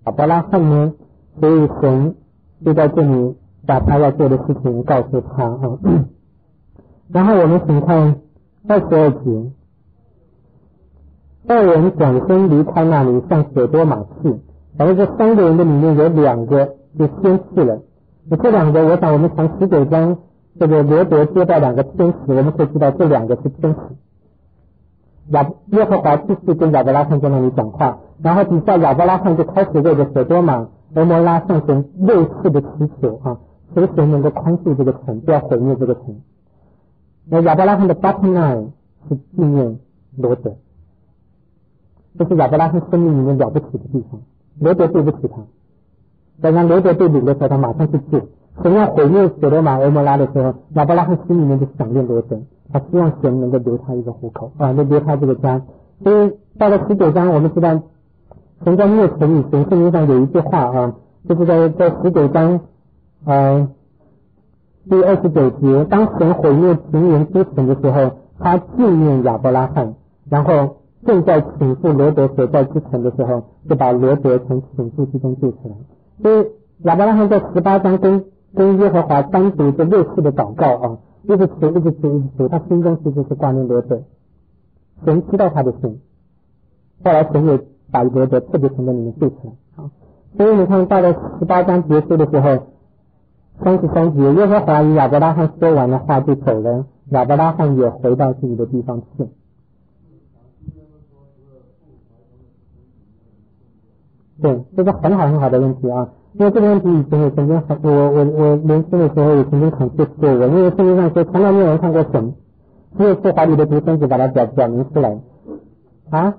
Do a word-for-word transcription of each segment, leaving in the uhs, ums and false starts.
亚伯拉罕呢，所以神就在这里把他要做的事情告诉他啊。然后我们请看二十二节，二人转身离开那里，向索多玛去。然后这三个人的里面有两个就先去了。那这两个，我想我们从十九章这个罗德接待两个天使，我们可以知道这两个是天使。亚耶和华继续跟亚伯拉罕在那里讲话，然后底下亚伯拉罕就开始为着索多玛、俄摩拉向神六次的祈求啊，求神能够宽恕这个城，不要毁灭这个城。那亚伯拉罕的 bottom line 是纪念罗德，这是亚伯拉罕生命里面了不起的地方。罗德对不起他，当然罗德对比的时候，他马上去救。神要毁灭索多玛、俄摩拉的时候，亚伯拉罕心里面就想念罗德，他希望神能够留他一个糊口啊，能留他这个家。所以到了十九章，我们知道神在灭城以前，圣经上有一句话啊，就是在在十九章呃第二十九节，当神毁灭平原之城的时候，他纪念亚伯拉罕，然后正在请赴罗德所在之城的时候，就把罗德从请赴之中救出来。所以亚伯拉罕在十八章跟跟耶和华单独这六次的祷告啊，一直求一直求一直求，他心中其实是挂念罗德，神知道他的心，后来神也把罗德特别从那里面救出来啊。所以你看到了十八章结束的时候，三十三节，耶和华与亚伯拉罕说完了话就走了，亚伯拉罕也回到自己的地方去。对，这是很好很好的问题啊！因为这个问题以前也曾经很，我我我年轻的时候也曾经考试过我，因为圣经上说从来没有人看过神，只有父怀里的独生子把它表表明出来啊。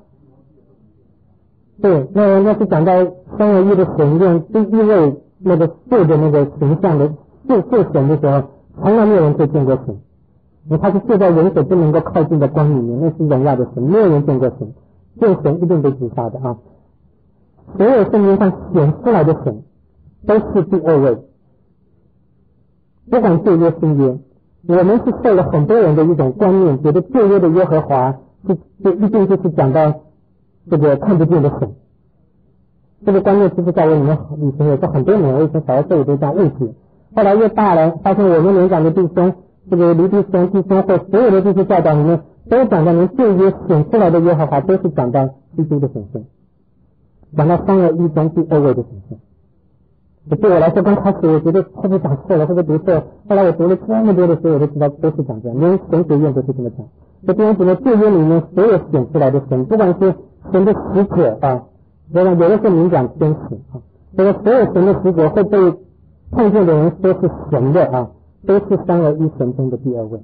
对，那人家是讲到三而一的神用第一位那个父的那个形象的父父神的时候，从来没有人可以见过神，因为他是住在人所不能够靠近的光里面，那是荣耀的神，没有人见过神，见神一定被击杀的啊。所有圣经上显出来的神都是第二位，不管旧约新约，我们是受了很多人的一种观念，觉得旧约的耶和华是就一定就是讲到这个看不见的神。这个观念其实在我里面以前也是很多年，我以前小的时候也都这样误解，后来越大了，发现我们年长的弟兄，这个离弟兄、弟兄会所有的这些教导里面，都讲到连旧约显出来的耶和华都是讲到基督的神圣，讲到三而一中第二位的神圣。对我来说，刚开始我觉得会不会讲错了，会不会读错？后来我读了这么多的时候，我都知道都是讲这样，连神学院都是这么讲。这边整个旧约里面所有显出来的神，不管是神的使者啊，有的有的是明讲天使啊，这个所有神的使者会被碰见的人说是神的啊，都是三而一神中的第二位。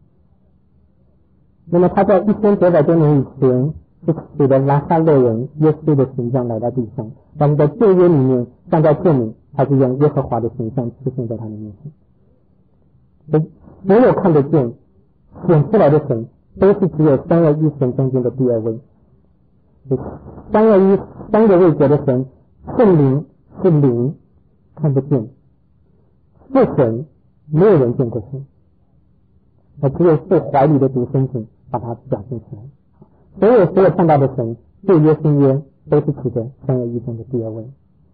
那么他在一千九百多年以前是使得拿撒勒人耶稣的形象来到地上，但是在旧约里面站在这里，他是用耶和华的形象出现在他的面前。所有看得见显出来的神，都是只有三而一神中间的第二位。三而一三个位格的神，圣灵是灵，看不见，是神，没有人见过神，而只有父怀里的独生子把它表现出来。所有所有看到的神，旧约新约都是指着三而一中的第二位。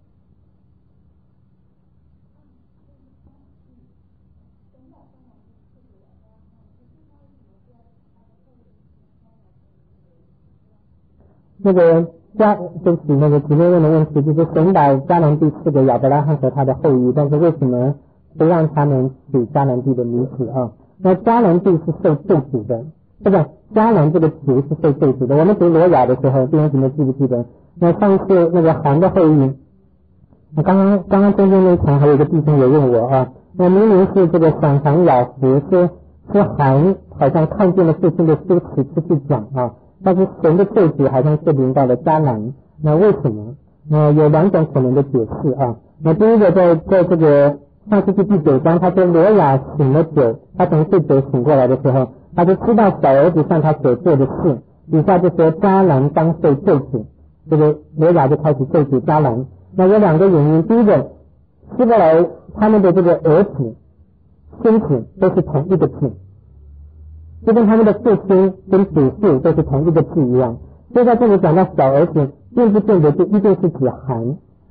那个迦对不起，那个姊妹问的问题就是神把迦南地赐给亚伯拉罕和他的后裔，但是为什么不让他们娶迦南地的女子啊？那迦南地是受咒诅的，不是迦南这个族是受咒诅的。我们读罗亚的时候，弟兄姊妹记不记得？那上次那个韩的后裔，那刚刚刚刚中间那一场还有一个弟兄也问我啊，那明明是这个闪韩雅福是是韩好像看见了父亲的羞耻出去讲啊。但是神的咒诅好像是临到了迦南，那为什么？那有两种可能的解释啊。那第一个在在这个上世纪第九章，他说罗亚醒了酒，他从睡酒醒过来的时候，他就知道小儿子向他所做的事，底下就说迦南当受咒诅，这个罗亚就开始咒诅迦南。那有两个原因，第一个，希伯来他们的这个儿子、孙子都是同一个字。就跟他们的父亲跟祖父都是同一个字一样，所以在这里讲到小儿子，并不见得就一定是指韩，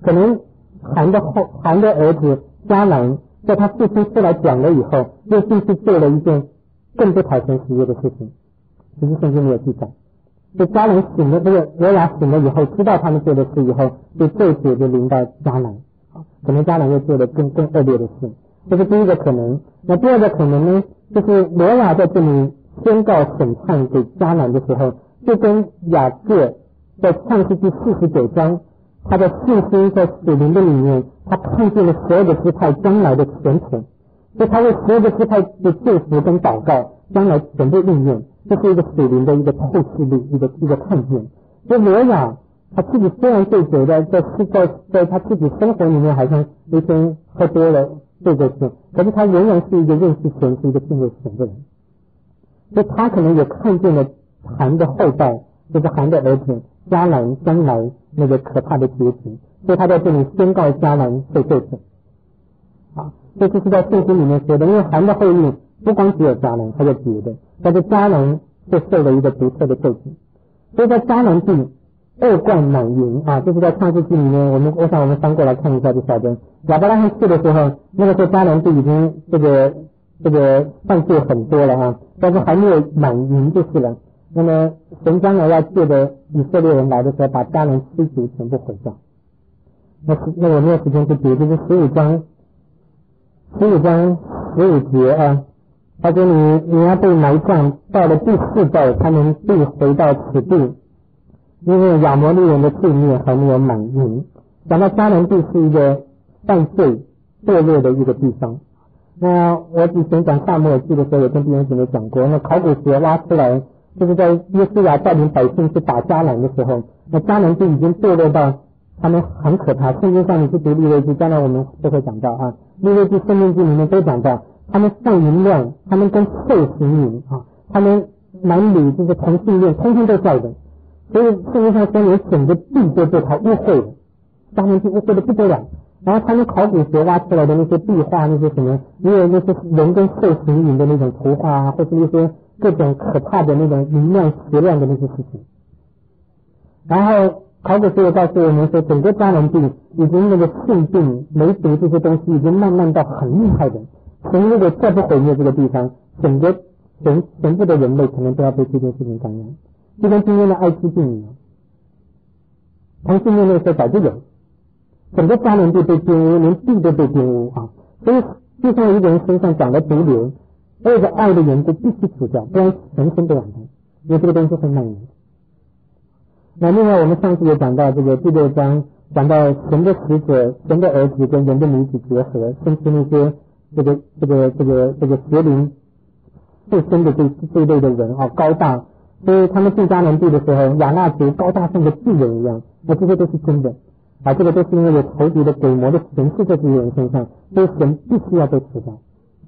可能韩的后韩的儿子迦南在他父亲出来讲了以后，又进去做了一件更不讨神喜悦的事情，其实圣经没有记载。就迦南醒了，这个罗亚醒了以后，知道他们做的事以后，就咒诅就临到迦南，可能迦南又做了更更恶劣的事，这是第一个可能。那第二个可能呢，就是罗亚在这里宣告审判给迦南的时候，就跟雅各在创世纪四十九章，他的信心在属灵的里面，他看见了十二个支派将来的前途，所以他为十二个支派的祝福跟祷告将来全部应验，这是一个属灵的一个透视力，一个一个看见。所以罗亚他自己虽然醉酒，在在在在他自己生活里面好像那天喝多了醉过去，可是他仍然是一个认识神、是一个信任神的人。所以他可能也看见了韩的后代，就是韩的儿子迦南将来那个可怕的结局，所以他在这里宣告迦南受咒诅。啊，这就是在圣经里面说的，因为韩的后裔不光只有迦南，还有别的，但是迦南就受了一个独特的咒诅。所以在迦南地恶贯满盈啊，就是在创世纪里面，我们我想我们翻过来看一下就晓得，亚伯拉罕去的时候，那个时候迦南地已经这个这个犯罪很多了啊，但是还没有满盈就是了。那么神将来要借着以色列人来的时候，把迦南七族全部毁掉。那那我没有时间去读，就是十五章十五章十五节啊，他说你你要被埋葬，到了第四代他们必回到此地，因为亚摩利人的罪孽还没有满盈。讲到迦南地是一个犯罪堕落的一个地方。那我以前讲撒母耳记的时候，有跟弟兄姊妹讲过，那考古学挖出来，就是在约书亚带领百姓去打迦南的时候，那迦南地已经堕落到他们很可怕。圣经上你去读利未记，将来我们都会讲到啊，利未记、申命记里面都讲到，他们上淫乱，他们跟兽行淫啊，他们男女就是同性恋，通通都在的。所以圣经上说，连整个地都被他污秽了，迦南地污秽的不得了。然后他们考古学挖出来的那些壁画，那些什么，也有那些人跟兽行淫的那种图画啊，或是一些各种可怕的那种淫乱邪乱的那些事情。然后考古学也告诉我们说，整个迦南地已经那个性病、梅毒这些东西已经慢慢到很厉害的。神如果再不毁灭这个地方，整个全全部的人类可能都要被这件事情感染，就跟今天的艾滋病一样。同性恋那时候早就有。整个迦南地被玷污，连地都被玷污啊！所以就像一个人身上长了毒瘤，为了爱的缘故必须除掉，不然全身都染上，因为这个东西会蔓延。那另外我们上次也讲到这个第六章，讲到神的使者、神的儿子跟人的女子结合，生出那些这个这个这个这个邪灵附身的这这一类的人啊，高大，所以他们进迦南地的时候，亚衲族高大像个巨人一样，那这些都是真的。啊，这个都是因为有仇敌的鬼魔的权势在这些人身上，所以神必须要被除掉。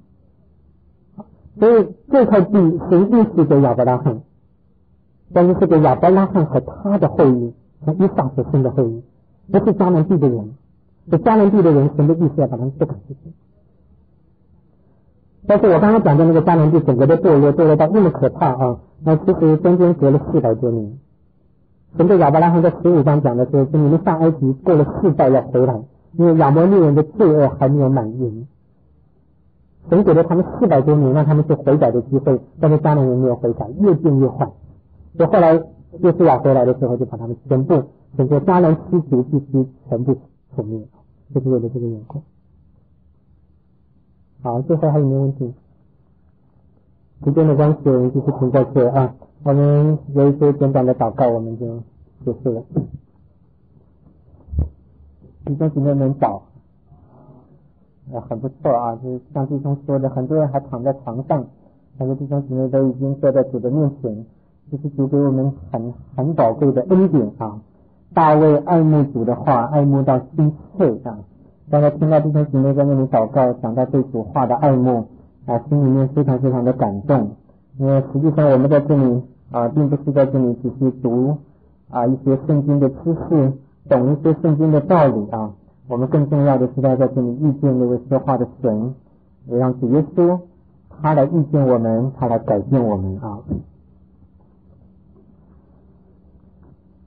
所以这块地神应许给亚伯拉罕，但是是给亚伯拉罕和他的后裔，和以撒所生的后裔，不是迦南地的人。这迦南地的人，神的意思要把他们不赶出去。但是我刚刚讲的那个迦南地整个的堕落，堕落到那么可怕啊！那其实中间隔了四百多年。神对亚伯拉罕在十五章讲的时候，是你们上埃及过了四代要回来，因为亚摩利人的罪恶还没有满盈。神给了他们四百多年让他们去悔改的机会，但是迦南人没有悔改，越变越坏。所以后来约书亚回来的时候，就把他们全部整个迦南七族必须全部毁灭，就是为了这个缘故。好，最后还有没有问题？时间的关系，我们继续停在这啊。我们有一些简短的祷告，我们就结束了。弟兄姊妹们早，呃，很不错啊，就是像弟兄说的，很多人还躺在床上，但是弟兄姊妹都已经坐在主的面前，这是主给我们很很宝贵的恩典啊。大卫爱慕主的话，爱慕到心碎啊。刚才听到弟兄姊妹在那里祷告，讲到对主话的爱慕啊，心里面非常非常的感动。因为实际上我们在这里啊，并不是在这里只是读啊一些圣经的知识，懂一些圣经的道理啊。我们更重要的是在在这里遇见那位说话的神，也让主耶稣他来遇见我们，他来改变我们啊。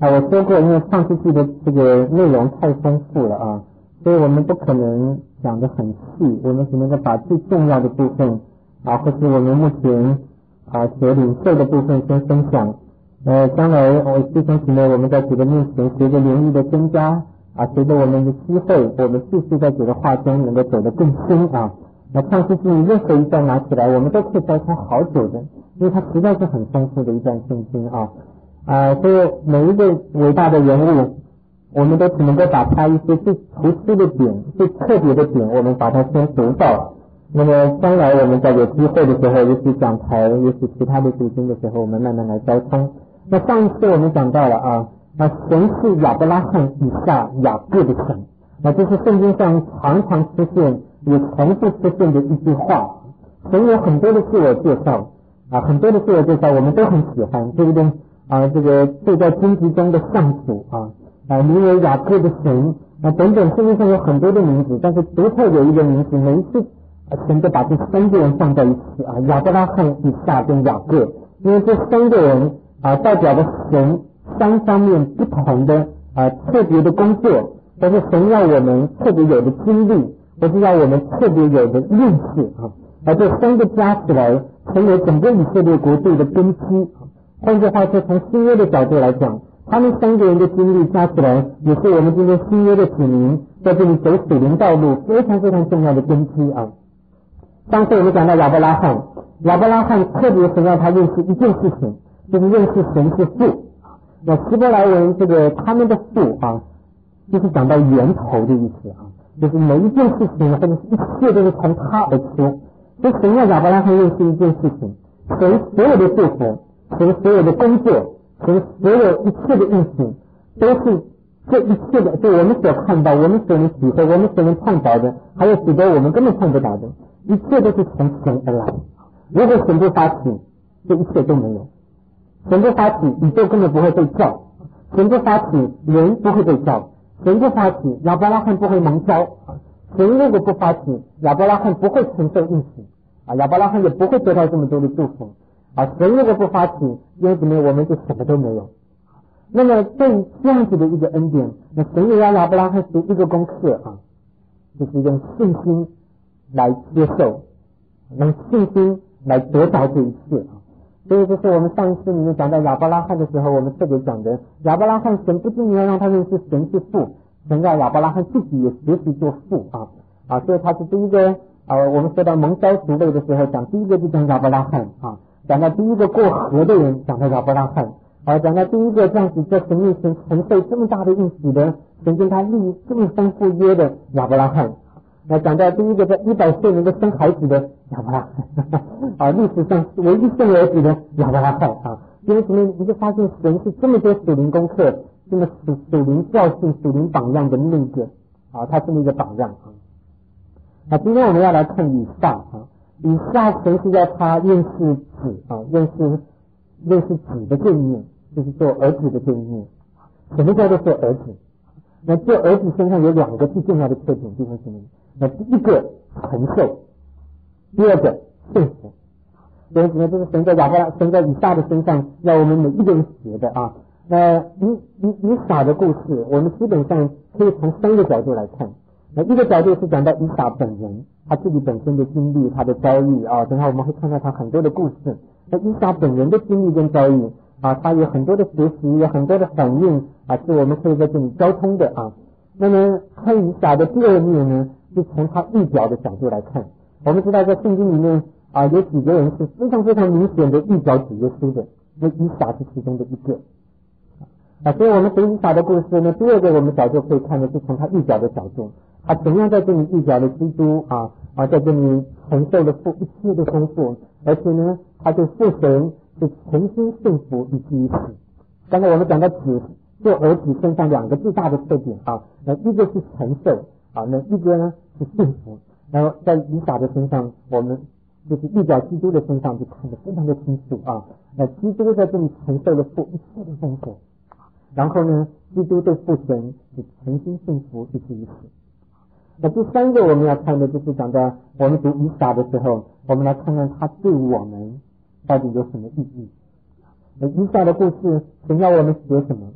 啊，我说过，因为创世纪的这个内容太丰富了啊，所以我们不可能讲得很细，我们只能够把最重要的部分啊，或是我们目前啊所领受的部分先分享。呃，将来我弟兄姊妹，我们在主的面前，随着灵力的增加啊，随着我们的机会，我们继续在主的话中能够走得更深啊。那创世纪任何一段拿起来，我们都可以摘开好久的，因为它实在是很丰富的一段圣经啊。啊，所以每一个伟大的人物，我们都只能够把他一些最突出的点、最特别的点，我们把它先读到。那么将来我们在有机会的时候，也许讲台，也许其他的读经的时候，我们慢慢来交通。那上一次我们讲到了啊，那神是亚伯拉罕、以撒、雅各的神，那这是圣经上常常出现、也重复出现的一句话。神有很多的自我介绍啊，很多的自我介绍我们都很喜欢，对不对？啊，这个住在荆棘中的上主啊，啊，你为雅各的神啊，等等，圣经上有很多的名字，但是独特有一个名字，每一次神就把这三个人放在一起啊，亚伯拉罕、以撒跟雅各，因为这三个人啊，代表的神三方面不同的啊特别的工作，都是神要我们特别有的经历，都是要我们特别有的认识啊，而这三个加起来，成为整个以色列国度的根基。换句话说，从新约的角度来讲，他们三个人的经历加起来，也是我们今天新约的子民在这里走属灵道路非常非常重要的根基啊。上次我们讲到亚伯拉罕，亚伯拉罕特别神让他认识一件事情，就是认识神是父。那希伯来文这个他们的父啊，就是讲到源头的意思啊，就是每一件事情或者一切都是从他而出。所以神让亚伯拉罕认识一件事情，神所有的祝福，神所有的工作，神所有一切的运行，都是这一切的，就我们所看到、我们所能体会、我们所能碰到的，还有许多我们根本碰不到的，一切都是从神而来。如果神不发起，这一切都没有。神不发起，宇宙根本不会被造；神不发起，人不会被造；神不发起，亚伯拉罕不会蒙召；神如果不发起，亚伯拉罕不会承受应许啊，亚伯拉罕也不会得到这么多的祝福啊。神如果不发起，因此呢，我们就什么都没有。那么对于这样子的一个恩典，那神也让亚伯拉罕学一个功课啊，就是用信心来接受，用信心来得到这一切啊。所以这是我们上一次里面讲到亚伯拉罕的时候，我们特别讲的，亚伯拉罕神不仅要让他认识神是父，神让亚伯拉罕自己也学习做父啊啊，所以他是第一个啊。我们说到蒙召族类的时候，讲第一个就讲亚伯拉罕啊，讲到第一个过河的人，讲到亚伯拉罕啊，讲到第一个这样子在神面前承受这么大的应许的，神跟他立这么丰富约的亚伯拉罕。那讲到第一个在一百岁能够生孩子的亚伯拉罕啊，历史上唯一生儿子的亚伯拉罕啊，因为什么？你就发现神是这么多属灵功课，这么属属灵教训、属灵榜样的那个啊，他是那个榜样啊。那今天我们要来看以撒啊，以撒神是在他认识子啊，认识认识子的这一面，就是做儿子的这一面。什么叫做做儿子？那做儿子身上有两个最重要的特点，弟兄姊妹。那第一个承受，第二个幸福。弟兄姊妹，这是神在亚伯拉神在以撒的身上要我们每一个人学的啊。那以以以撒的故事，我们基本上可以从三个角度来看。那一个角度是讲到以撒本人，他自己本身的经历、他的遭遇啊，等下我们会看到他很多的故事。那以撒本人的经历跟遭遇啊，他有很多的学习，有很多的反应啊，是我们可以在这里交通的啊。那么看以撒的第二面呢，是从他预表的角度来看。我们知道在圣经里面啊，有几个人是非常非常明显的预表主耶稣的，那以撒是其中的一个啊。所以我们读以撒的故事呢，第二个我们角度可以看的是从他预表的角度，他怎样在这里预表了基督啊啊，在这里承受了父一切的丰富，而且呢，他对父神是全心信服以及于死。刚才我们讲到子做儿子身上两个最大的特点啊，那一个是承受啊，那一个呢是幸福。然后在以撒的身上，我们就是预表基督的身上就看得非常的清楚啊。那基督在这里承受了父一切的丰富，然后呢，基督对父神是全心信服以至于死。那第三个我们要看的就是讲到我们读以撒的时候，我们来看看他对我们到底有什么意义。那以撒的故事神要我们学什么？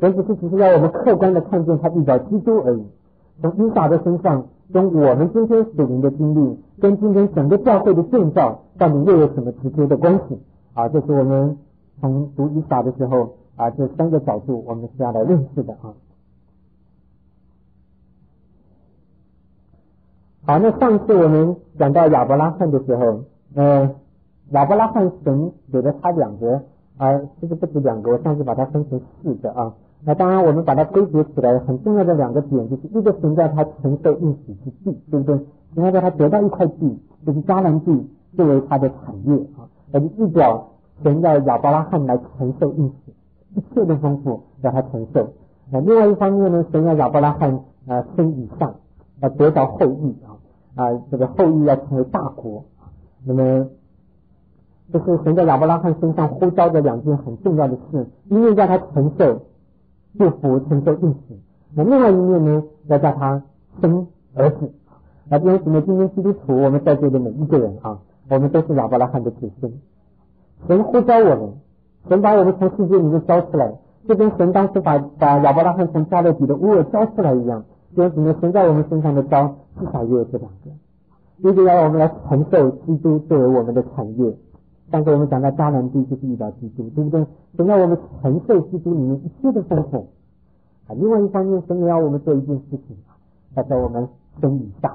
神只是只是要我们客观的看见他遇到基督而已。从以撒的身上，从我们今天属灵的经历，跟今天整个教会的建造，到底又有什么直接的关系？啊，这是我们从读以撒的时候啊，这三个角度我们是要来认识的啊。好，那上次我们讲到亚伯拉罕的时候，呃，亚伯拉罕神给了他两个啊，其实不止两个，我上次把它分成四个啊。那当然我们把它归结起来，很重要的两个点就是一个神在他承受应许之地，对不对？神要在他得到一块地，就是迦南地作为他的产业啊，而且预表神要亚伯拉罕来承受应许，一切的丰富让他承受。那另外一方面呢，神要亚伯拉罕啊生以上，要得到后裔啊啊，这个后裔要成为大国。那么这是神在亚伯拉罕身上呼召的两件很重要的事，一面叫他承受祝福，承受应许，那另外一面呢，要叫他生儿子。那弟兄姊妹，今天基督徒我们在座的每一个人啊，我们都是亚伯拉罕的子孙。神呼召我们，神把我们从世界里面招出来，就跟神当时把把亚伯拉罕从加勒底的乌尔招出来一样。弟兄姊妹，神在我们身上的招至少也有这两个，一个要我们来承受基督作为我们的产业。上次我们讲到迦南地就是遇到基督，对不对？神要我们承受基督里面一切的丰富啊。另外一方面，神也要我们做一件事情，要叫我们生以撒。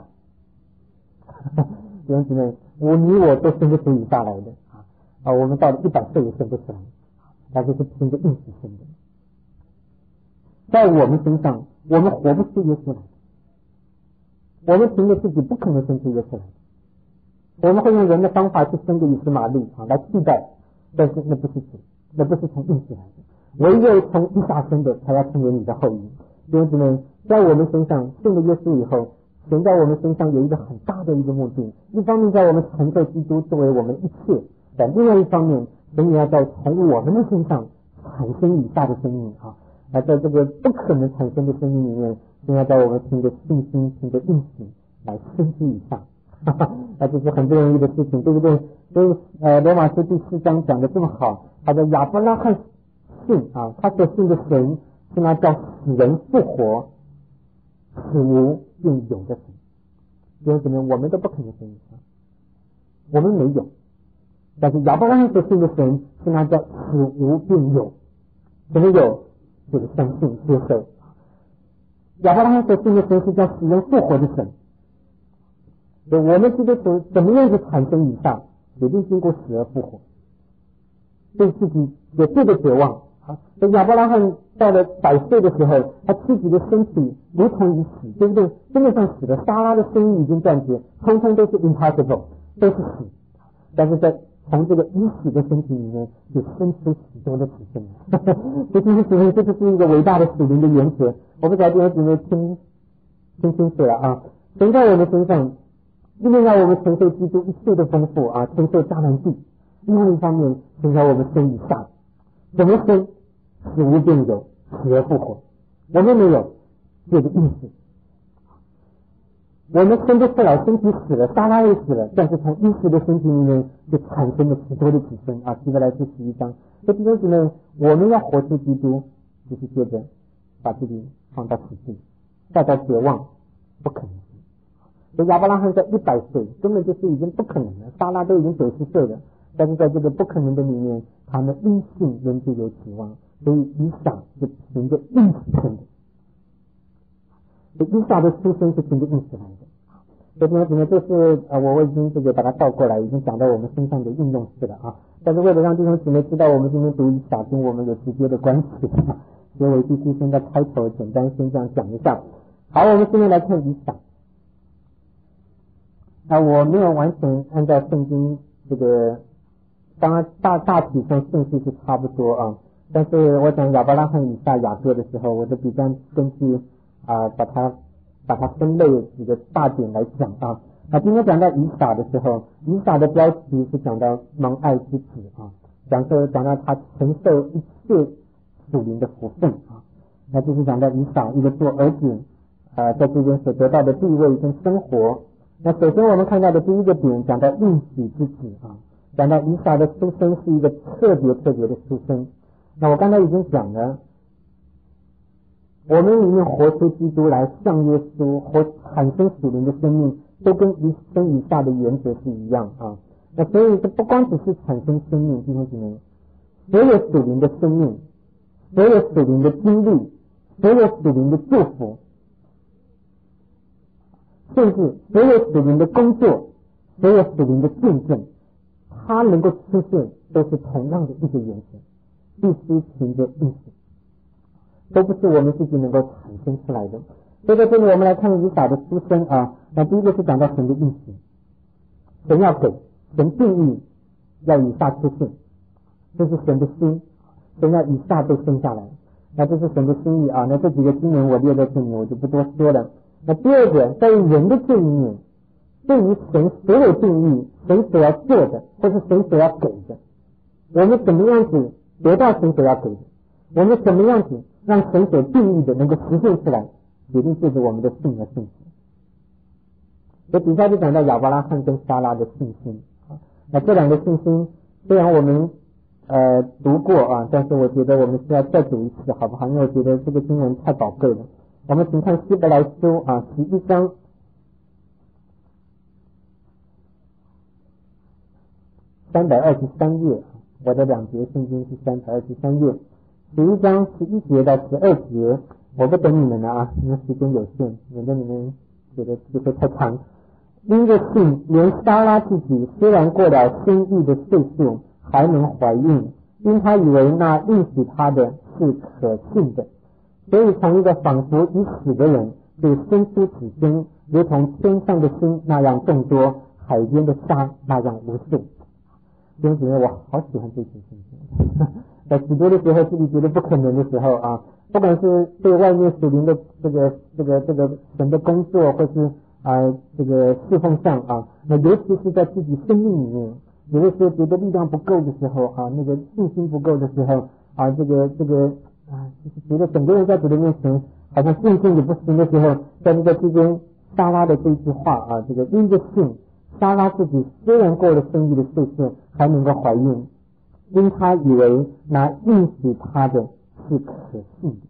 弟兄姊妹，我你我都生不出以撒来的啊啊！我们到了一百岁也生不出来，那就是凭着应许生的。在我们身上，我们活不出耶稣来，我们凭着自己不可能生出耶稣来。我们会用人的方法去生个以斯玛利啊来替代，但是那不是主，那不是从应许来的，唯有从以撒生的才要成为你的后裔。弟兄姊妹，在我们身上信了耶稣以后，神在我们身上有一个很大的一个目的，一方面在我们承受基督作为我们一切，但另外一方面，神也要在从我们的身上产生以撒的生命啊，而在这个不可能产生的生命里面，神要在我们凭着信心，凭着应许来生出以撒。那这是很不容易的事情，对不对？所以呃，罗马书第四章讲的这么好，他的亚伯拉罕信啊，他所信的神是那叫死人复活、死无并有的神。因为怎么样，我们都不可能生以撒，我们没有，但是亚伯拉罕所信的神是那叫死无并有，怎么有？就是相信接受。亚伯拉罕所信的神是叫死人复活的神。我们基督徒怎么样去产生以撒，决定经过死而复活，对自己有这个绝望啊！所以亚伯拉罕到了百岁的时候，他自己的身体如同已死，对不对？真的像死了，撒拉的声音已经断绝，通通都是 impossible， 都是死。但是在从这个已死的身体里面，就生出许多的子孙来。所以这是这就是一个伟大的属灵的原则。我不知道弟兄姊妹听听清楚了啊！神在我们身上。一面让我们承受基督一切的丰富啊，承受迦南地；另外一方面，神让我们生以撒。怎么生？死无并有，死而复活。我们没有这个意思，我们生不出来，身体死了，撒拉也死了，但是从已死的身体里面就产生了许多的子孙啊。希伯来书十一章，这弟兄姊妹，我们要活出基督，就是接着把自己放到死地，带到绝望，不可能。所以亚伯拉罕在一百岁根本就是已经不可能了，撒拉都已经九十岁了，但是在这个不可能的里面，他们因信仍旧有指望，所以以撒是凭着应许生的。所以以撒的出生是凭着应许来的。所以弟兄姊妹，这是呃我已经这个把它倒过来，已经讲到我们身上的应用式了啊。但是为了让弟兄姊妹知道我们今天读以撒跟我们有直接的关系，所以我必须先在开头简单先这样讲一下。好，我们现在来看以撒。啊，我没有完全按照圣经这个，当然大大体上顺序是差不多啊，但是我讲亚伯拉罕、以撒、雅各的时候，我都比较根据啊把它把它分类几个大点来讲啊。啊，今天讲到以撒的时候，以撒的标题是讲到蒙爱之子啊，讲说讲到他承受一切属灵的福分啊，那就是讲到以撒一个做儿子啊在这边所得到的地位跟生活。那首先我们看到的第一个点讲到应许之子啊，讲到以撒的出生是一个特别特别的出生。那我刚才已经讲了， 我们里面活出基督来，像耶稣，活产生属灵的生命，都跟一生以下的原则是一样啊。那所以这不光只是产生生命，弟兄姊妹，所有属灵的生命，所有属灵的经历，所有属灵的祝福，甚至所有属灵的工作，所有属灵的见证，它能够出现都是同样的一个原则，必须凭着应许，都不是我们自己能够产生出来的。所以在这里我们来看以撒的出生啊，那第一个是讲到神的应许，神要给，神定义要以撒出现，这是神的心，神要以撒被生下来，那这是神的心意啊。那这几个经文我列在这里，我就不多说了。那第二个，在于人的这一面，对于神所有定义，神所要做的，或是神所要给的，我们怎么样子得到神所要给的，我们怎么样子让神所定义的能够实现出来，决定就是我们的信和信心。所以底下就讲到亚伯拉罕跟撒拉的信心啊，那这两个信心虽然我们呃读过啊，但是我觉得我们需要再读一次好不好？因为我觉得这个经文太宝贵了。我们请看希伯来书啊十一章三百二十三页，我的两节圣经是三百二十三页，十一章十一节到十二节，我不等你们了啊，因为时间有限，免得你们觉得这个太长。因着信，连撒拉自己虽然过了生育的岁数，还能怀孕，因他以为那应许他的是可信的，所以从一个仿佛已死的人就生出子孙，如同天上的星那样众多，海边的沙那样无数。弟兄姊妹，我好喜欢这些圣经。在许多的时候，自己觉得不可能的时候啊，不管是对外面属灵的这个这个这个神的工作，或是啊、呃、这个侍奉上啊，那尤其是在自己生命里面，有的时候觉得力量不够的时候啊，那个信心不够的时候啊，这个这个啊，就是觉得整个人在主的面前好像信心也不行的时候，在这个之间，撒拉的这一句话啊，这个因着信，撒拉自己虽然过了生育的岁数，还能够怀孕，因他以为那应许他的是可信的。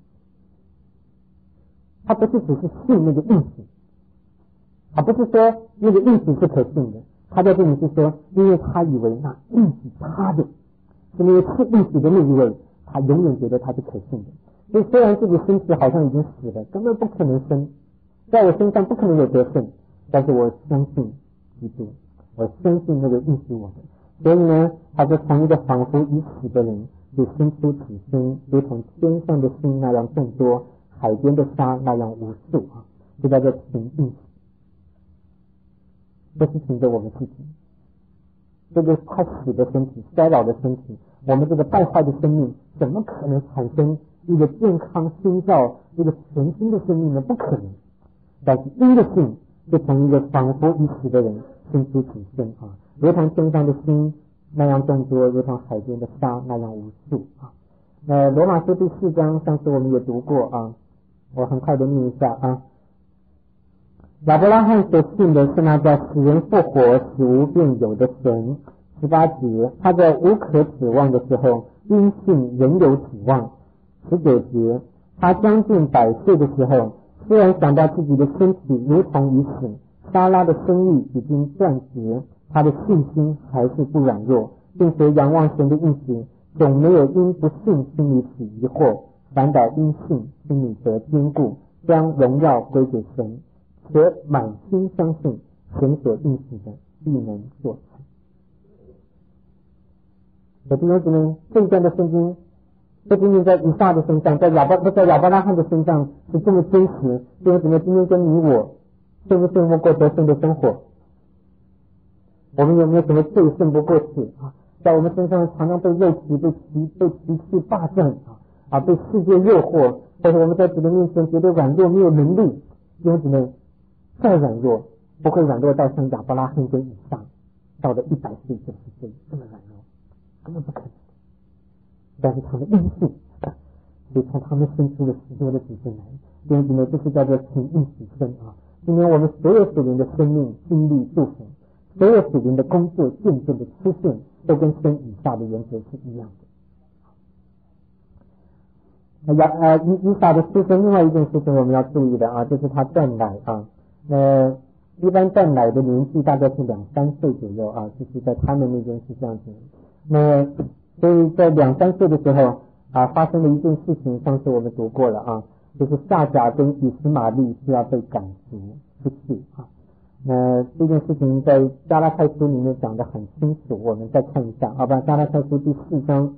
他不是只是信那个应许，他不是说那个应许是可信的，他在这里是说，因为他以为那应许他的是那个是应许的那一位，他永远觉得他是可信的。所以虽然自己身体好像已经死了，根本不可能生，在我身上不可能有得胜，但是我相信基督，我相信那个应许我的。所以呢，他就从一个仿佛已死的人，就生出子孙，如同天上的星那样众多，海边的沙那样无数啊！就在这凭应许，不是凭着我们自己。这个快死的身体，衰老的身体，我们这个败坏的生命，怎么可能产生一个健康新造、一个全新的生命呢？不可能。但是因着信，就从一个仿佛已死的人生出子孙啊！如同天上的星那样众多，如同海边的沙那样无数啊。那罗马书第四章上次我们也读过啊，我很快的念一下啊。亚伯拉罕所信的是那叫死人复活、死无变有的神。十八节，他在无可指望的时候，因信仍有指望。十九节，他将近百岁的时候，虽然想到自己的身体如同已死，撒拉的生育已经断绝，他的信心还是不软弱，并且仰望神的应许，总没有因不信心里起疑惑，反倒因信心里得坚固，将荣耀归给神，且满心相信神所应许的必能做成。我弟兄姊妹，这一段的圣经不仅仅在以撒的身上，在亚伯在亚伯拉罕的身上是这么真实。弟兄姊妹，今天跟你我是不是我们过得胜的生活？我们有没有什么罪胜不过去啊？在我们身上常常被肉体、被脾、被脾气霸占啊啊，被世界诱惑，或者我们在主的面前觉得软弱没有能力。弟兄姊妹，再软弱不会软弱到像亚伯拉罕跟以撒到了一百岁、九十岁这么软弱，根本不可能。但是他们因信，所以从他们生出了许多的子孙来。弟兄姊妹，这是叫做凭应许生啊！今天我们所有属灵的生命、经历、祝福，所有属灵的工作、见证的出现，都跟生以下的原则是一样的。 亚呃以以撒的出生，另外一件事情我们要注意的啊，就是他断奶啊。那一般断奶的年纪大概是两三岁左右啊，就是在他们那边是这样子。那所以在两三岁的时候啊，发生了一件事情，上次我们读过了啊，就是夏甲跟以实玛利是要被赶逐出去啊。那这件事情在加拉太书里面讲得很清楚，我们再看一下，好吧？加拉太书第四章。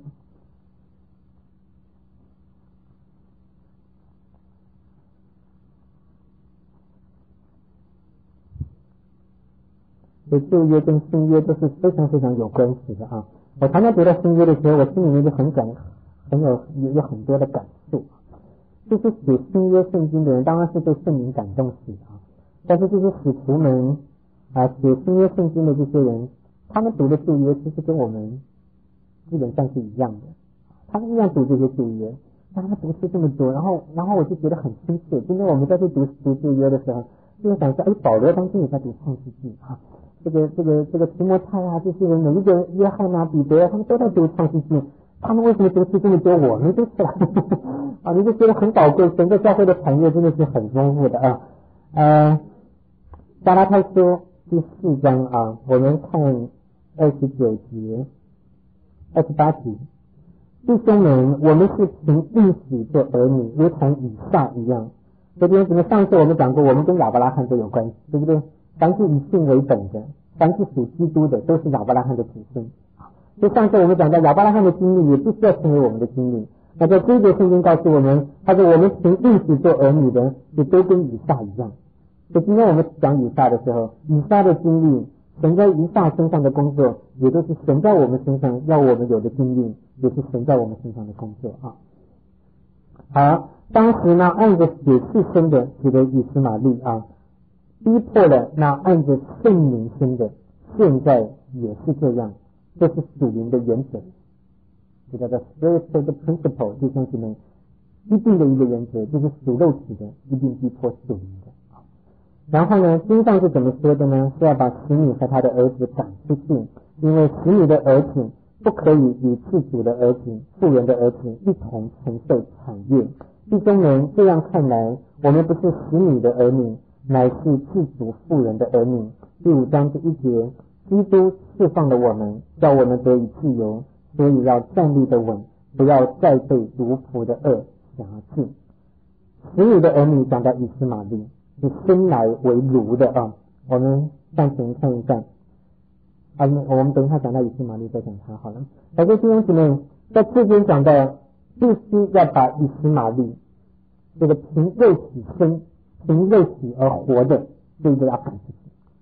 所以旧约跟新约都是非常非常有关系的啊！我常常读到新约的时候，我心里面就很感，很有有有很多的感触。就是写新约圣经的人，当然是被圣灵感动死啊。但是这些使徒们啊，写新约圣经的这些人，他们读的旧约其实跟我们基本上是一样的，他们一样读这些旧约，但他们读书这么多，然后然后我就觉得很亲切。今天我们在这读读旧约的时候，就想说，哎，保罗当初也在读创世纪啊。这个这个这个提摩太啊，这些人每一个约翰啊、彼得啊，他们都在读创世纪，他们为什么读书这么多？我们读起来啊，你就觉得很宝贵。整个教会的产业真的是很丰富的啊。呃，加拉太书第四章啊，我们看二十九节、二十八节，弟兄们，我们是凭应许做儿女，如同以撒一样。这边怎么？上次我们讲过，我们跟亚伯拉罕都有关系，对不对？凡是以信为本的，凡是属基督的，都是亚伯拉罕的子孙。所以上次我们讲到亚伯拉罕的经历，也必须要成为我们的经历。那在这节圣经告诉我们，他说我们凭应许做儿女的，也都跟以撒一样。所以今天我们讲以撒的时候，以撒的经历，神在以撒身上的工作，也都是神在我们身上要我们有的经历，也是神在我们身上的工作啊。好，当时呢，按着血气生的，指的以实玛利啊。逼迫了那按着圣灵生的，现在也是这样，这是属灵的原则，就叫做 spiritual principle， 弟兄姊妹，一定的一个原则，就是属肉体的一定逼迫属灵的。然后呢，经上是怎么说的呢？是要把使女和他的儿子赶出去，因为使女的儿子不可以与自主的儿子、富人的儿子一同承受产业。弟兄们，这样看来，我们不是使女的儿女，乃是自主富人的儿女。第五章第一节，基督释放了我们，叫我们得以自由，所以要站立的稳，不要再被奴仆的恶辖制。使女的儿女讲到以实玛利，是生来为奴的啊。我们暂停看一下啊，我们等一下讲到以实玛利再讲它好了。在这弟兄姊妹，在这边讲到必须要把以实玛利这个凭肉体生、凭肉体而活的这个要赶出去。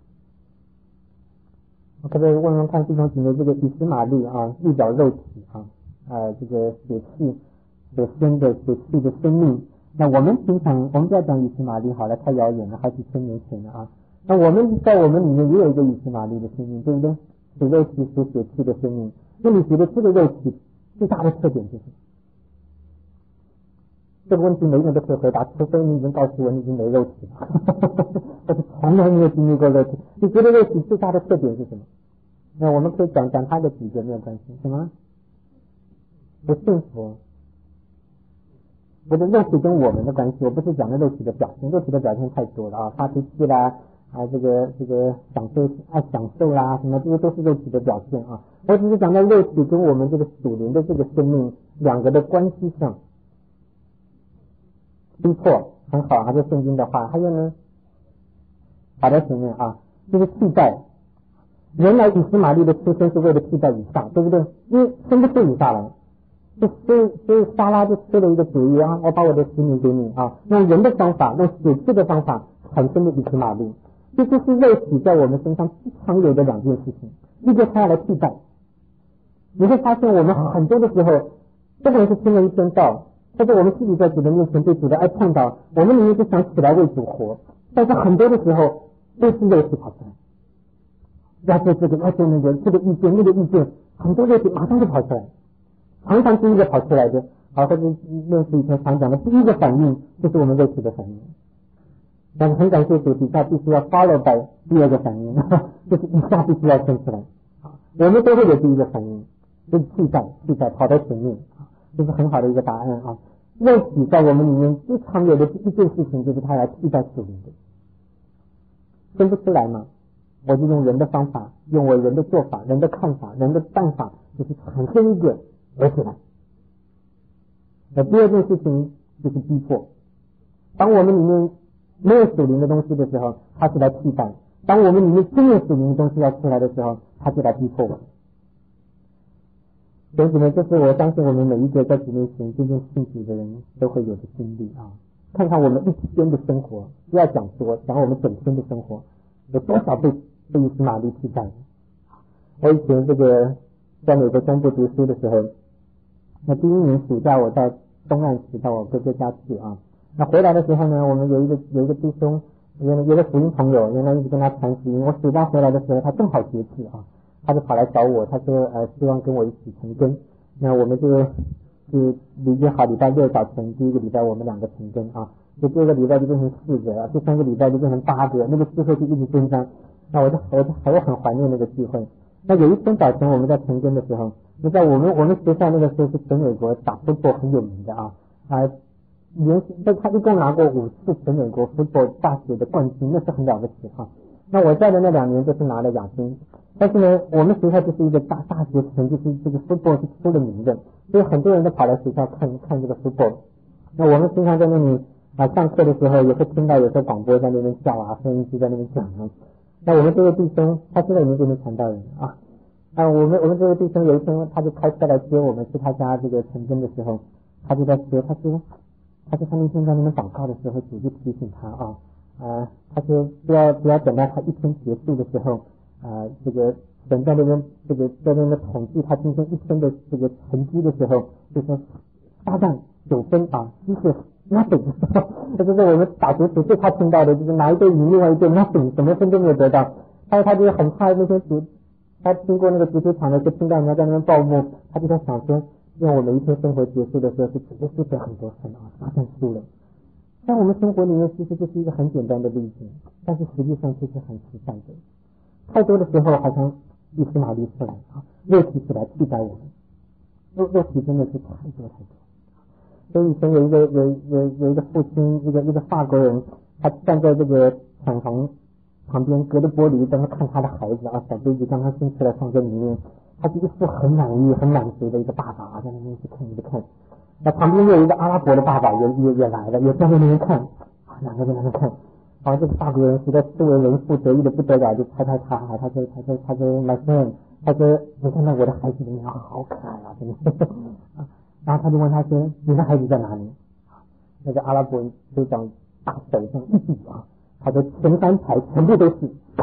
我可不可以问问看弟兄姊妹，这个以实玛利啊，预表肉体啊，呃，这个血气所生的血气的生命。那我们平常我们不要讲以实玛利好了，太遥远了，好几千年前了啊。那我们在我们里面也有一个以实玛利的生命，对不对？属肉体属血气的生命。那你觉得这个肉体最大的特点是什么？这个问题每个人都可以回答，除非你已经告诉我你已经没肉体了，但是从来没有经历过肉体。你觉得肉体最大的特点是什么？那我们可以讲讲它的几个没有关系。什么？不幸福。我的肉体跟我们的关系，我不是讲的肉体的表现，肉体的表现太多了啊，发脾气啦，啊这个这个享受爱享受啦，什么这些都是肉体的表现啊。我只是讲到肉体跟我们这个属灵的这个生命两个的关系上。逼迫很好，还是圣经的话。还有呢，好的前面啊，就是替代。原来以实玛利的出生是为了替代以撒，对不对？因为生不出以撒来。所以，所以撒拉就出了一个主意啊，我把我的使女给你啊，用人的方法，用血气的方法产生的以实玛利。这就是肉体在我们身上经常有的两件事情，一个他要来替代。你会发现我们很多的时候，不管是听了一篇道，或者我们自己在主的面前对主的爱碰到，我们里面就想起来为主活，但是很多的时候都是肉体跑出来，要做这个，要做那个，这个意见那个意见，很多肉体马上就跑出来。常常第一个跑出来的，啊，或者认识以前常讲的第一个反应就是我们肉体的反应。但是很感谢主，底下必须要 follow by 第二个反应，就是以下必须要生出来。我们都会有第一个反应，就是替代替代跑在前面，这是很好的一个答案啊。 肉体在我们里面最常有的一件事情，就是它来替代属灵的。分不出来嘛？我就用人的方法，用我人的做法、人的看法、人的办法，就是产生一个而起来。那第二件事情就是逼迫。当我们里面没有属灵的东西的时候，它是来替代；当我们里面真有属灵的东西要出来的时候，它就来逼迫我们。所以呢，这是我相信我们每一个在主面前真正信主的人都会有的经历啊。看看我们一天的生活，不要讲说，讲我们整天的生活，有多少被被伊斯玛利替代的。我以前这个在美国中部读书的时候，那第一年暑假我到东岸去到我哥哥家去啊。那回来的时候呢，我们有一个有一个弟兄，有有个福音朋友，原来一直跟他传福音。我暑假回来的时候，他正好节气啊，他就跑来找我，他说呃希望跟我一起成根。那我们就就理解好，礼拜六早晨第一个礼拜我们两个成根啊，就第二个礼拜就变成四个，第三个礼拜就变成八个，那个聚会就一直增长。那我就我就还我很怀念那个聚会。那有一天早晨我们在成根的时候，就在我们我们学校那个时候是全美国打ฟุตบอล很有名的啊啊。连续他一共拿过五次全美国ฟุตบอล大学的冠军，那是很了不起哈。那我在的那两年就是拿了亚军，但是呢，我们学校就是一个大大学城，就是这个ฟุตบอล是出了名的，所以很多人都跑来学校看看这个ฟุตบอล。那我们经常在那里啊上课的时候，也会听到有时候广播在那边叫啊，收音机在那边讲啊。那我们这位弟兄，他现在已经变成传道人啊。啊，我们我们这位弟兄有一天他就开车来接我们去他家这个成根的时候，他就在说，他说。他说他那天在那边祷告的时候，主就提醒他啊，呃，他说不要不要等到他一天结束的时候，啊、呃，这个等在那边这个在那边统计他今天一天的这个成绩的时候，就说八战九分啊，就是 nothing， 这就是我们打足球最怕听到的，就是哪一队赢另外一队 nothing， 什么分都没有得到。他他就很怕那天足，他经过那个足球场的时候，听到人家在那边报幕，他就在想说。用我们一天生活结束的时候，是直接输得很多分啊，马上输了。在我们生活里面，其实这是一个很简单的例子，但是实际上这是很实在的。太多的时候，好像伊斯玛利出来啊，肉体起来替代我们，肉肉体真的是太多太多。所以以前有一个有有有一个父亲，一个一个法国人，他站在这个厂房旁边，隔着玻璃在那看他的孩子啊，小 baby 刚刚生出来放在里面。他是一副很满意、很满足的一个爸爸啊，在那边去看一直看。那旁边又有一个阿拉伯的爸爸也也也来了，也在那边看，啊，两个在那边看。然后这个法国人实在作为人父得意的不得了，就拍拍他，他说他说他说 my son， 他说你看到我的孩子怎么样，好可爱啊，真的。然后他就问他说你的孩子在哪里？那个阿拉伯酋长大手上一比啊，他说前三排全部都是。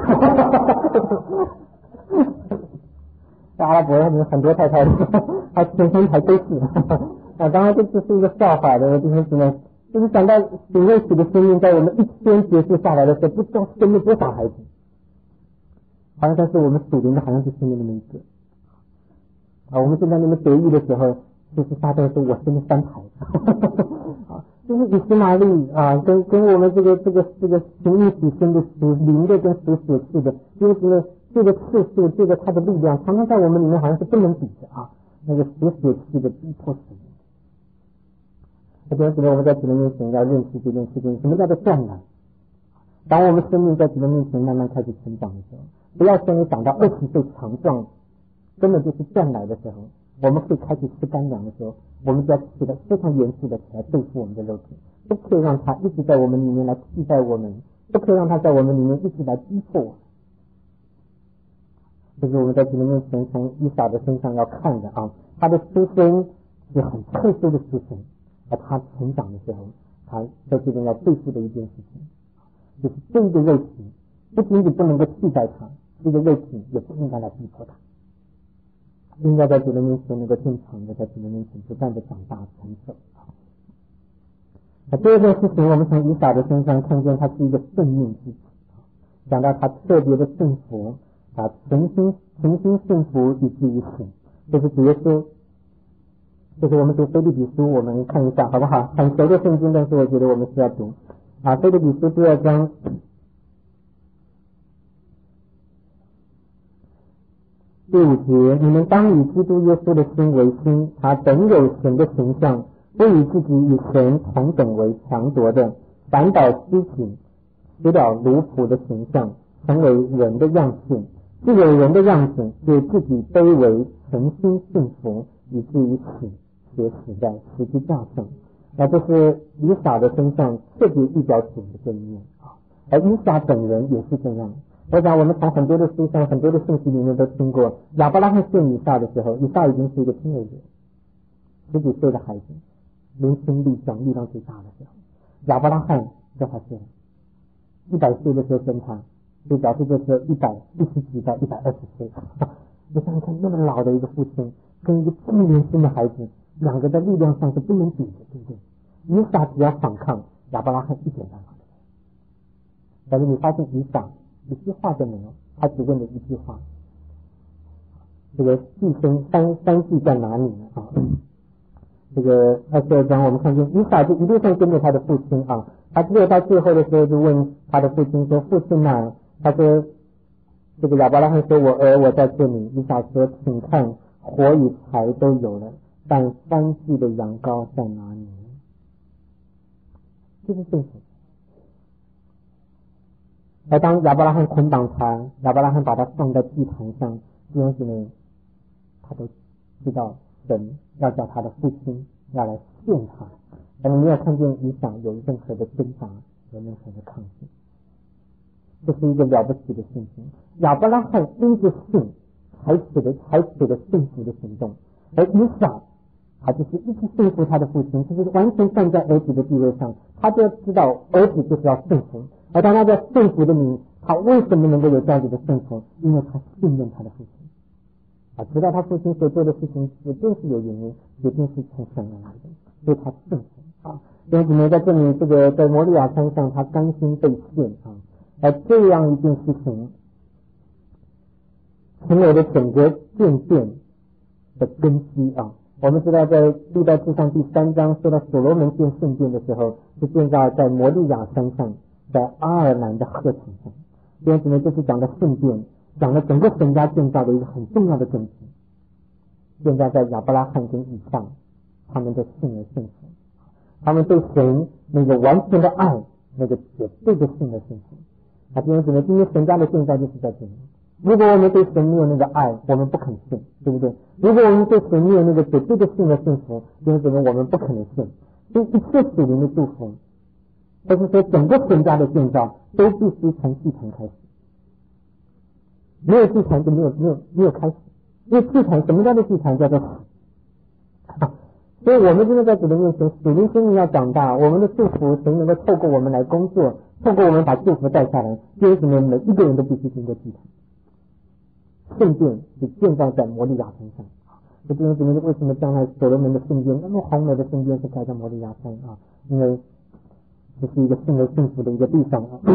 在阿拉伯里面很多太太，他全身才都是啊。当然这只是一个笑话的弟兄姊妹，就是讲到主肉体的生命在我们一天结束下来的时候，不知道生了多少孩子，好像但是我们属灵的好像是生了那么一个啊。我们正在那么得意的时候，就是撒旦说我生了三排啊，就是以斯玛利啊，跟跟我们这个这个这个情欲体生的属灵的跟属血气的，就是这个次数，这个它的力量，常常在我们里面好像是不能比的啊。那个属血气的逼迫死人。那这时候我们在主的面前要认识这件事情，什么叫做断奶？当我们生命在主的面前慢慢开始成长的时候，不要先长到二十岁强壮，根本就是断奶的时候，我们会开始吃干粮的时候，我们就要起来非常严肃的起来对付我们的肉体，不可以让它一直在我们里面来替代我们，不可以让它在我们里面一直来逼迫我们。这是我们在主的面前从伊撒的身上要看的啊，他的出生是很特殊的出生，而他成长的时候，他在这边要对付的一件事情，就是这个肉体不仅仅不能够替代他，这个肉体也不应该来逼迫他，应该在主的面前能够正常的在主的面前不断的长大成熟。那第二件事情，我们从以撒的身上看见他是一个圣命之子，讲到他特别的圣服啊，全心全心顺服以至于死，这是主耶稣。这是我们读腓立比书，我们看一下好不好？很熟的圣经，但是我觉得我们需要读啊。腓立比书第二章第五节，你们当以基督耶稣的心为心，他本有神的形象， 不以自己与神同等为强夺的，反倒施己，取了奴仆的形象，成为人的样式。既有人的样子，就自己卑微，诚心信服，以至于死，且死在十字架上。那这是以撒的身上特别预表主的这一面啊。而以撒本人也是这样。我想我们从很多的书上、很多的信息里面都听过，亚伯拉罕献以撒的时候，以撒已经是一个婴儿者，十几岁的孩子，年轻力壮、力量最大的时候。亚伯拉罕叫他生，一百岁的时候生他，就表示这是一百一十几到一百二十岁。你想想看，那么老的一个父亲跟一个这么年轻的孩子，两个在力量上是不能比的，对不对？以撒只要反抗，亚伯拉罕一点办法都没有。但是你发现以撒一句话都没有，他只问了一句话：这个寄生三三季在哪里呢？啊，这个二十二章我们看见以撒就一路上跟着他的父亲啊，他只有到最后的时候就问他的父亲说：“父亲啊，他说这个亚伯拉罕说我儿我在这里。”以撒说：“请看，火与柴都有了，但三季的羊羔在哪里呢？”这是正确。而当亚伯拉罕捆绑他，亚伯拉罕把他放在祭坛上，弟兄姊妹，他都知道神要叫他的父亲要来献他，但是没有看见以撒有任何的挣扎，有任何的抗拒。这是一个了不起的信心。亚伯拉罕因着信采取了采取了信服的行动，而以撒他就是一直信服他的父亲，就是完全站在儿子的地位上，他就知道儿子就是要信服。而当他在信服的名，他为什么能够有这样子的信服？因为他信任他的父亲啊，知道他父亲所做的事情一定是有原因，一定是从神而来的，所以他信服啊。因为只能在这里，这个在摩利亚山上，他甘心被献啊，而这样一件事情，成为了整个建殿的根基啊。我们知道，在历代志上第三章说到所罗门建圣殿的时候，是建造在摩利亚山上，在阿尔南的禾场上。因为呢，这是讲的圣殿，讲了整个神家建造的一个很重要的根基。建造在亚伯拉罕跟以撒他们的信而信服，他们对神那个完全的爱，那个绝对的信而信服。啊，弟兄姊妹，今天神家的建造就是在这里。如果我们对神没有那个爱，我们不肯信，对不对？如果我们对神没有那个绝对的信而信服，弟兄姊妹，我们不可能信。所以一切属灵的祝福，或是说整个神家的建造，都必须从祭坛开始。没有祭坛就没有没有没有开始。因为祭坛，什么叫做祭坛？叫做死。啊，所以我们真的在主的面前，属灵生命要长大，我们的祝福神能够透过我们来工作，透过我们把祝福带下来。弟兄姊妹，每一个人都必须经过祭坛。圣殿是建造在摩利亚山上，这弟兄姊妹，为什么将来所罗门的圣殿那么宏伟的圣殿是盖在摩利亚山啊？因为这是一个信而信服的一个地方啊。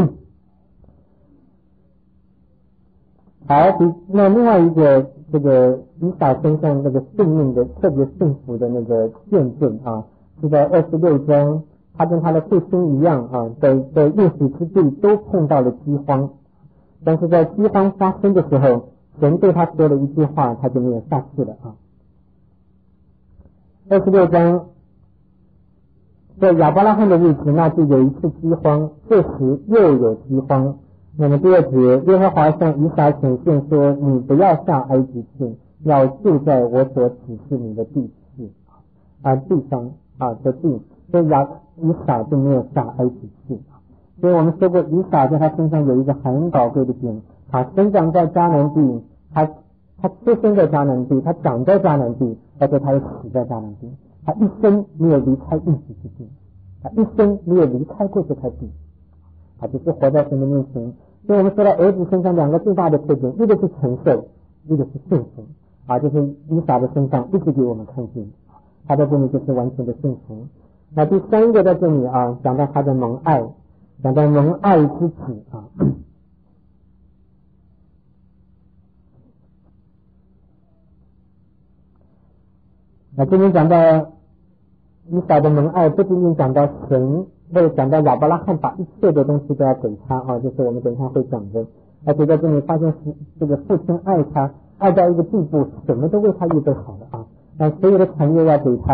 好，那另外一个这个以撒身上那个信命的特别幸福的那个见证啊，是在二十六章，他跟他的父亲一样啊，在在应许之地都碰到了饥荒，但是在饥荒发生的时候，神对他说了一句话，他就没有下去了啊。二十六章，在亚伯拉罕的日子，那就有一次饥荒，这时又有饥荒。那么第二节，耶和华向以撒显现说：“你不要下埃及去，要住在我所指示你的地去啊地上啊的地。”所以亚以撒就没有下埃及去。所以我们说过，以撒在他身上有一个很宝贵的点，他生长在迦南地，他他出生在迦南地，他长在迦南地，而且他也死在迦南地，他一生没有离开应许之地，他一生没有离开过这块地，他只是活在神的面前。所以我们说到儿子身上两个最大的特点，一个是承受，一个是顺服啊，就是以撒的身上一直给我们看见，他在这里就是完全的顺服。那第三个在这里啊，讲到他的蒙爱，讲到蒙爱之子啊。那这边讲到以撒的蒙爱，不仅仅讲到神，为了讲到亚伯拉罕把一切的东西都要给他啊，就是我们等一下会讲的。而且在这里发现这个父亲爱他，爱到一个地步，什么都为他预备好了啊，那所有的产业要给他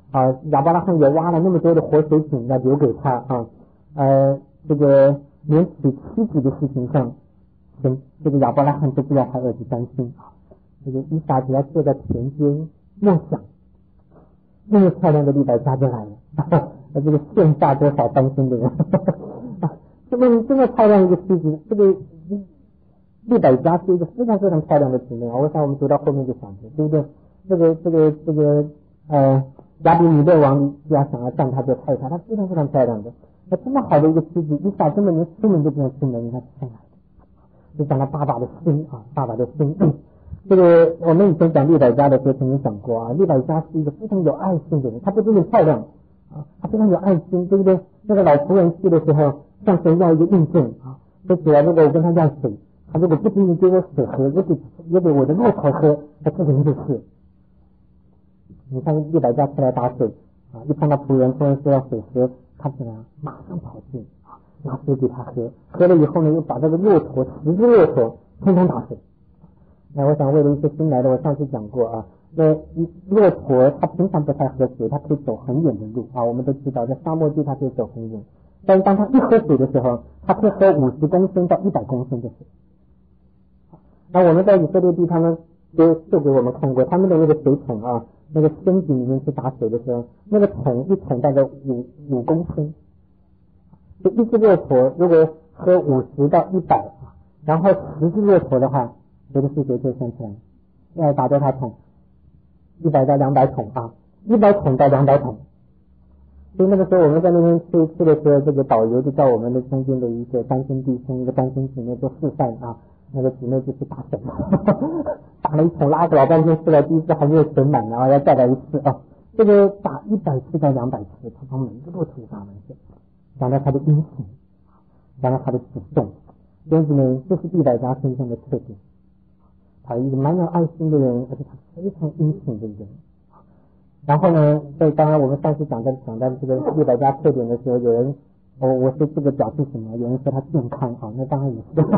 啊，亚伯拉罕也挖了那么多的活水井要留给他啊，呃，这个连娶妻子的事情上，这个亚伯拉罕都不要他儿子担心啊。这个以撒只要坐在田间默想，那么漂亮的利百加就来了，那这个羡煞多少单身的人，这么这么漂亮一个妻子，这个利百加是一个非常非常漂亮的姊妹啊。我想我们读到后面就想着，对不对？这个这个这个呃。亚比米勒王要想要占他做太太，她非常非常漂亮的，那这么好的一个妻子，以撒根本连出门都不用出门，他是来的，就讲他爸爸的心啊，爸爸的心。这个我们以前讲利百加的时候曾经讲过啊，利百加是一个非常有爱心的人，她不仅仅漂亮啊，她非常有爱心，对不对？那个老仆人去的时候向神要一个印证啊，说起来如果我跟他要水，他如果不仅仅给我水喝，也给也给我的骆驼喝，他这个人就是。你看利百加出来打水啊，一看到仆人，仆人说要水喝，他怎么样？马上跑进啊，拿水给他喝，喝了以后呢，又把这个骆驼十只骆驼通通打水。那我想为了一些新来的，我上次讲过啊，那骆驼它平常不太喝水，它可以走很远的路啊，我们都知道在沙漠地它可以走很远，但是当它一喝水的时候，它可以喝五十公升到一百公升的水。那我们在以色列地，他们都就给我们看过他们的那个水桶啊。那个深井里面去打水的时候，那个桶一桶大概五五公升，就一只骆驼如果喝五十到一百，然后十只骆驼的话，这个数学就算起来，要打多少桶？一百到两百桶啊，一百桶到两百桶。所以那个时候我们在那边去去的时候，这个导游就叫我们的中间的一个单身弟兄，一个单身姊妹做示范啊。那个姊妹就去打水，打了一桶拉个老半天出来，第一次还没有水满，然后要再来一次啊。这个打一百次到两百次，他把每一个骆驼打完去，讲到他的殷勤，讲到他的主动，弟兄姊妹，这是利百加身上的特点。他一个蛮有爱心的人，而且他非常殷勤的人。然后呢，在刚刚我们上次讲到讲到这个利百加特点的时候，有人。我、哦、我说这个表示什么？有人说他健康啊，那当然也是。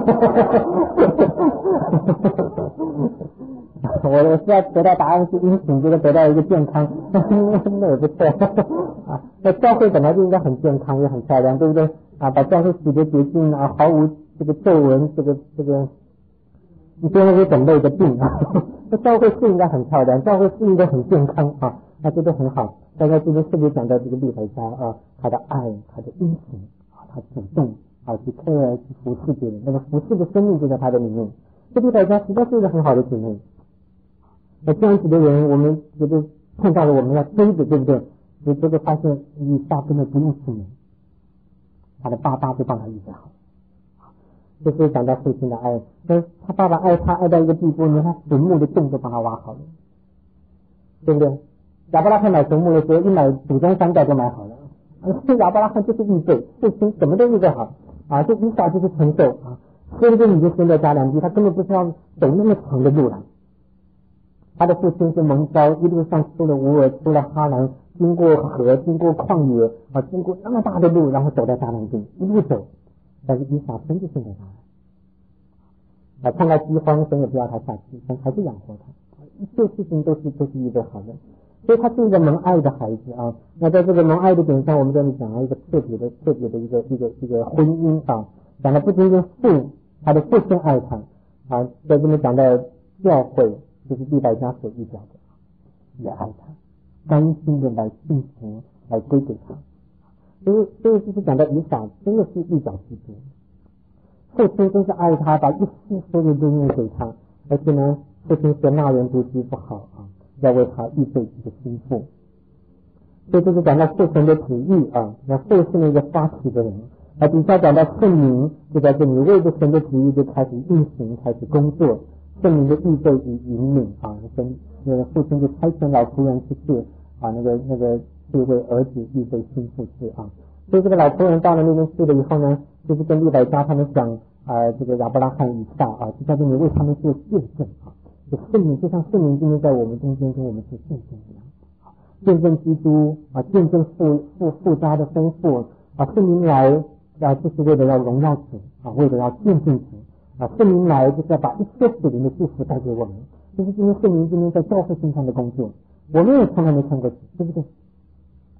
我我是要得到答案是殷勤，这个得到一个健康，那也不错啊。那教会本来就应该很健康，也很漂亮，对不对啊？把教会洗得洁净啊，毫无这个皱纹，这个这个，你不用有种类的病啊。那教会是应该很漂亮，教会是应该很健康啊，那这都很好。大家今天特别讲到这个利百加啊，他的爱，他的殷勤啊，他主动啊去 care 去服侍别人，那么服侍的生命就在他的里面。这利百加实在是一个很好的姊妹。那这样子的人，我们觉得碰到了我们要追的，对不对？所以这个发现以撒根本不用出门，他的爸爸就帮他预备好。这是讲到父亲的爱，那他爸爸爱他爱到一个地步，连他坟墓的洞都帮他挖好了，对不对？亚伯拉罕买坟墓的时候，一买祖宗三代都买好了。这亚伯拉罕就是预备，父亲什么都预备好啊，这以撒就是承受啊，生着你就生在迦南地，他根本不需要走那么长的路来。他的父亲是蒙召，一路上出了乌尔，出了哈兰，经过河，经过旷野啊，经过那么大的路，然后走到迦南地，一路走。但是以撒生就生在迦南，啊，碰到饥荒，神也不要他下去，神还是养活他，一切事情都是都是预备好的。所以他是一个蒙爱的孩子啊。那在这个蒙爱的点上，我们这里讲了一个特别的、特别的一个、一个、一个婚姻啊。讲的不仅仅父，他的父亲爱他啊，在这里讲到教会，就是利百加所预表的，也爱他，甘心的来信服，来归给他。所以，所以就是讲到以撒真的是预表基督，父亲真是爱他，把一切所有都念给他，而且呢，父亲说那人独居不好啊。要为他预备一个心腹，所以这是讲到父神的旨意啊。那父是那个发起的人，那底下讲到圣灵，就在这里为着神的旨意就开始运行，开始工作。圣灵的预备与引领啊，神那个父亲就差遣老仆人出去啊，那个那个去为儿子预备心腹去啊。所以这个老仆人到了那边去了以后呢，就是跟利百加他们讲啊，这个亚伯拉罕以撒啊，就在这里为他们做见证啊。圣灵就像圣灵今天在我们中间跟我们做见证一样，见证基督啊，见证富富富家的丰富啊，圣灵来啊，就是为了要荣耀主啊，为了要见证主啊，圣灵来就是要把一切属灵的祝福带给我们。就是今天圣灵今天在教会身上的工作，我们也从来没看过，对不对？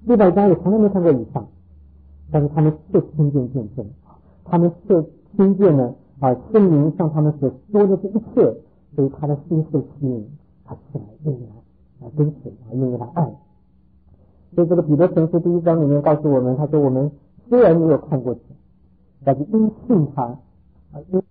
利百加也从来没看过以上，但是他们却听见见证，他们却听见了啊圣灵向他们所说的这一切，所以他的心受吸引，他起来愿意来来跟随啊，愿意来爱。所以这个彼得前书第一章里面告诉我们，他说我们虽然没有看过主，但是因信他啊因